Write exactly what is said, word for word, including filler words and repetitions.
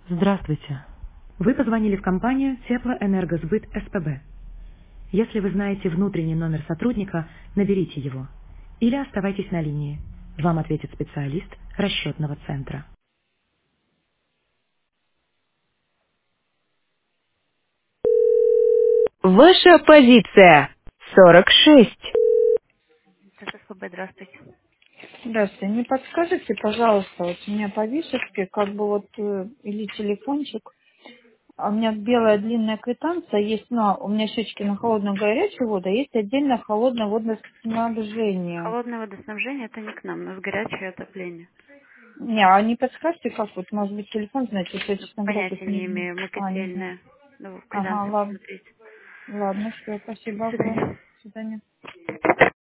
Здравствуйте. Вы позвонили в компанию Теплоэнергосбыт СПБ. Если вы знаете внутренний номер сотрудника, наберите его. Или оставайтесь на линии. Вам ответит специалист расчетного центра. Ваша позиция сорок шесть. СПБ, здравствуйте. Здравствуйте. Не подскажите, пожалуйста, вот у меня по вишечке, как бы вот, э, или телефончик, а у меня белая длинная квитанция, есть, но у меня счетчики на холодную горячую воду, а есть отдельно холодное водоснабжение. Холодное водоснабжение — это не к нам, у нас горячее отопление. Не, а не подскажете, как вот, может быть, телефон, знаете, если я, честно говоря, Понятия тут не не... имею, мы А, не знаю. котельная. Ну, в Ага, квитанции ладно, посмотреть. ладно, все, До спасибо огромное. свидания. До свидания.